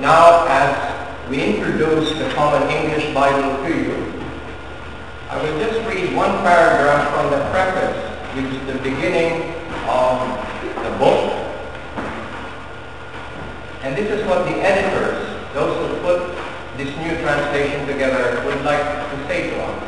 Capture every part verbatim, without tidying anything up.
now as we introduce the Common English Bible to you, I will just read one paragraph from the preface, which is the beginning of the book. And this is what the editors, those who put this new translation together, would like to say to us.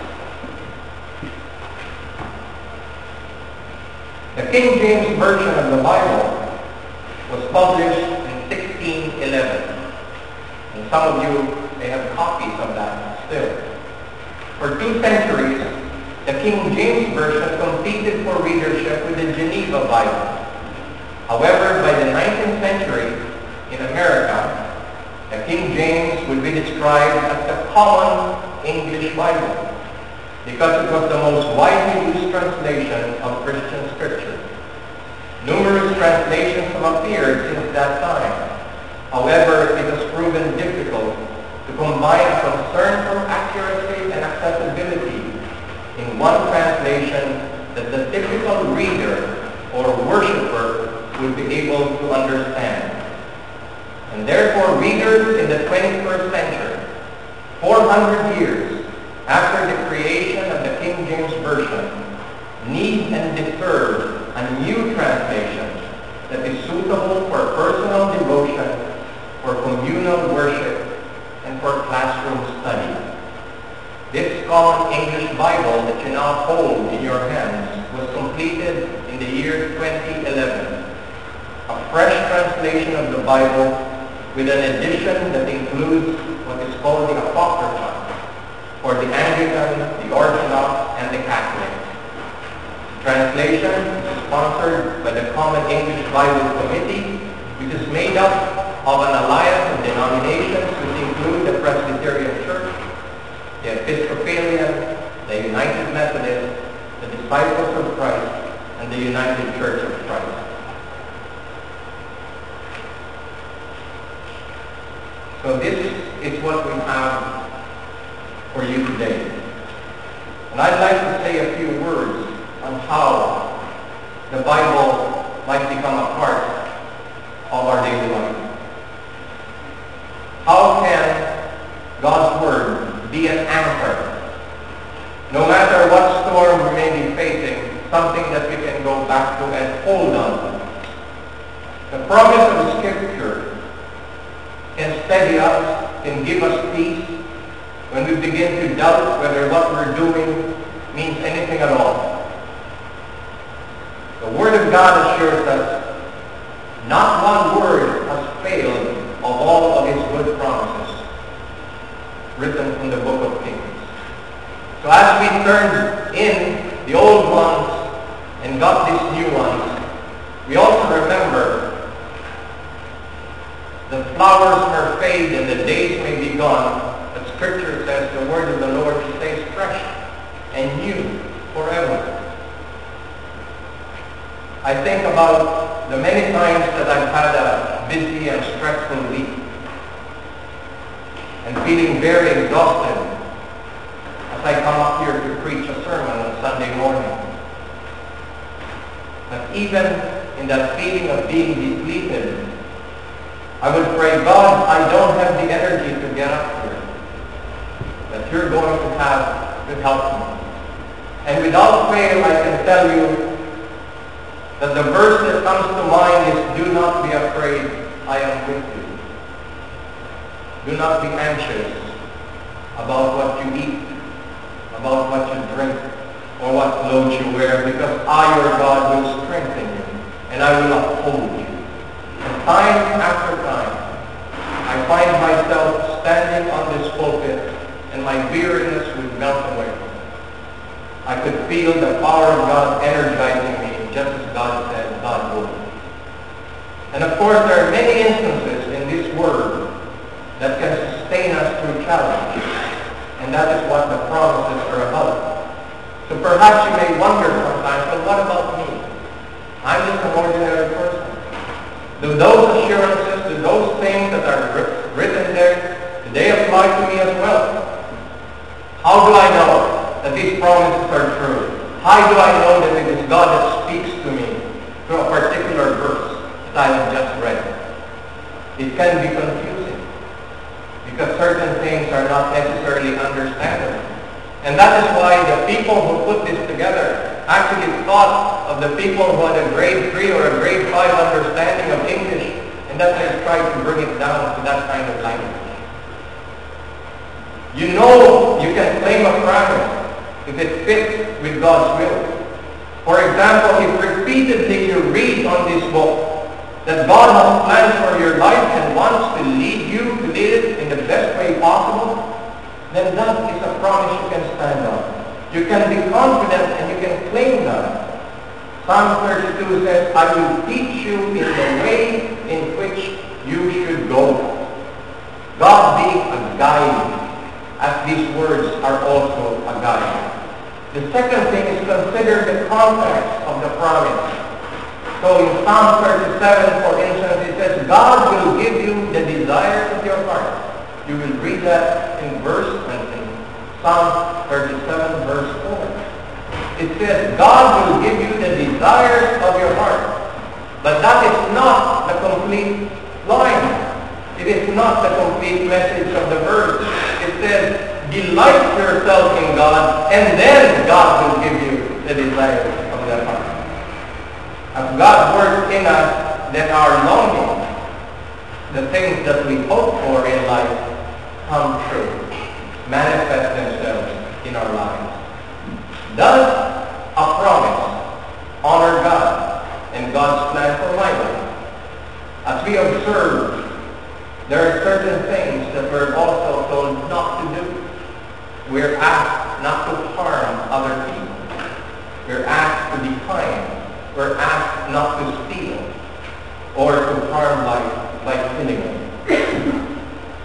The King James Version of the Bible was published in sixteen eleven. And some of you may have copies of that still. For two centuries, the King James Version competed for readership with the Geneva Bible. However, by the nineteenth century, in America, the King James would be described as the Common English Bible because it was the most widely used translation of Christian Scripture. Numerous translations have appeared since that time. However, it has proven difficult to combine concern for accuracy and accessibility in one translation that the typical reader or worshiper would be able to understand. And therefore, readers in the twenty-first century, four hundred years after the creation of the King James Version, need and deserve a new translation that is suitable for personal devotion, for communal worship, and for classroom study. This Common English Bible that you now hold in your hands was completed in the year twenty eleven. A fresh translation of the Bible with an edition that includes what is called the Apocrypha for the Anglican, the Orthodox, and the Catholic. The translation is sponsored by the Common English Bible Committee, which is made up of an alliance of denominations which include the Presbyterian Church, the Episcopalian, the United Methodist, the Disciples of Christ, and the United Church of Christ. So this is what we have for you today. And I'd like to say a few words on how the Bible might become a part of our daily life. How can God's Word be an anchor? No matter what storm we may be facing, something that we can go back to and hold on to. The promise of the Scripture can steady us, can give us peace when we begin to doubt whether what we're doing means anything at all. The Word of God assures us not one word has failed of all of His good promises written in the book of Kings. So as we turn in the old ones and got these new ones, we also remember the flowers may fade and the days may be gone, but Scripture says the word of the Lord stays fresh and new forever. I think about the many times that I've had a busy and stressful week and feeling very exhausted as I come up here to preach a sermon on Sunday morning. But even in that feeling of being depleted, I would pray, God, I don't have the energy to get up here, but you're going to have to help me. And without fail, I can tell you that the verse that comes to mind is, do not be afraid, I am with you. Do not be anxious about what you eat, about what you drink, or what clothes you wear, because I, your God, will strengthen you, and I will uphold you. And time after time, I find myself standing on this pulpit, and my weariness would melt away. I could feel the power of God energizing me, just as God said God would. And of course, there are many instances in this Word that can sustain us through challenge, and that is what the promises are about. So perhaps you may wonder sometimes, well, what about me? I'm just an ordinary person. Do those assurances, do those things that are written there, do they apply to me as well? How do I know that these promises are true? How do I know that it is God that speaks to me through a particular verse that I have just read? It can be confusing. because certain things are not necessarily understandable. And that is why the people who put this together actually thought of the people who had a grade three or a grade five understanding of English, and that they tried to bring it down to that kind of language. You know you can claim a promise if it fits with God's will. For example, if repeatedly you read on this book that God has plans for your life and wants to lead you to lead it in the best way possible, then that is a promise you can stand on. You can be confident and you can claim that. Psalm thirty-two says, I will teach you in the way in which you should go. God being a guide, as these words are also a guide. The second thing is consider the context of the promise. So in Psalm thirty-seven, for instance, it says, God will give you the desires of your heart. You will read that in verse twenty, Psalm thirty-seven, verse four. It says, God will give you the desires of your heart. But that is not the complete line. It is not the complete message of the verse. It says, delight yourself in God, and then God will give you the desires of your heart. As God works in us, then our longing, the things that we hope for in life, come true, manifest themselves in our lives. Does a promise honor God and God's plan for my life? As we observe, there are certain things that we're also told not to do. We're asked not to harm other people. We're asked to be kind. We're asked not to steal or to harm life by killing it.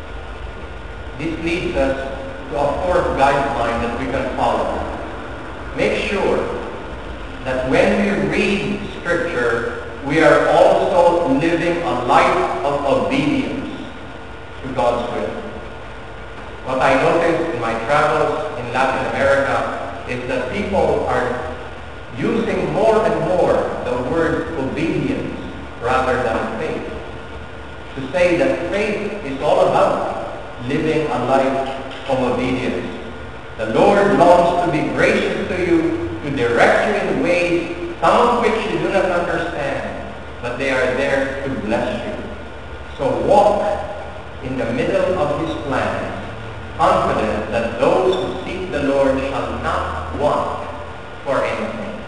This leads us to a fourth guideline that we can follow. Make sure that when we read Scripture, we are also living a life of obedience to God's will. What I noticed in my travels in Latin America is that people are using more and more the word obedience rather than faith. To say that faith is all about living a life of obedience. The Lord longs to be gracious to you, to direct you in ways, some of which you do not understand, but they are there to bless you. So walk in the middle of His plans, confident that those who seek the Lord shall not want for anything.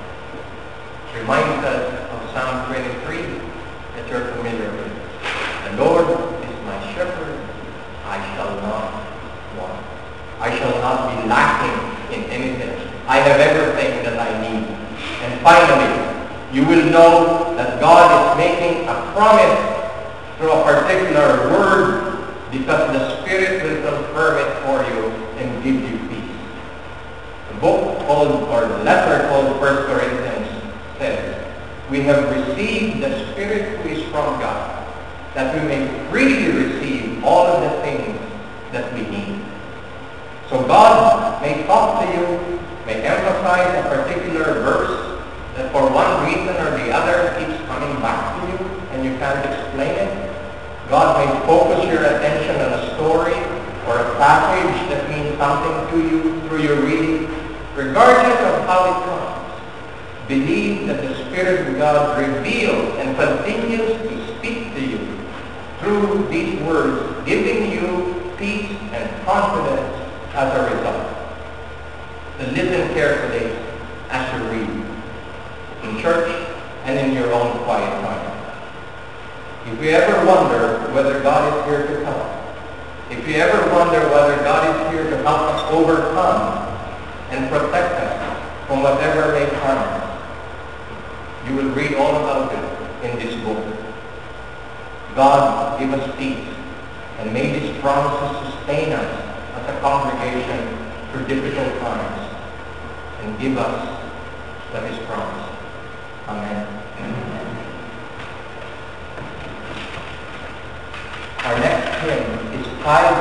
Reminds us of Psalm twenty-three that you're familiar with. The Lord is my shepherd, I shall not want. I shall not be lacking in anything. I have everything that I need. And finally, you will know that God is making a promise through a particular word because the Spirit will confirm it for you and give you peace. The book called, or the letter called First Corinthians says, we have received the Spirit who is from God, that we may freely receive all of the things that we need. So God may talk to you, may emphasize a particular verse that for one reason or the other keeps coming back to you and you can't explain it. God may focus your attention on a story or a passage that means something to you through your reading. Regardless of how it comes, believe that the Spirit of God reveals and continues to speak to you through these words, giving you peace and confidence as a result. So listen carefully as you read, in church and in your own quiet time. If you ever wonder whether God is here to help, if you ever wonder whether God is here to help us overcome and protect us from whatever may harm us, you will read all about it in this book. God give us peace, and may these promises sustain us as a congregation through difficult times, and give us what is promised. Amen. Our next hymn is five.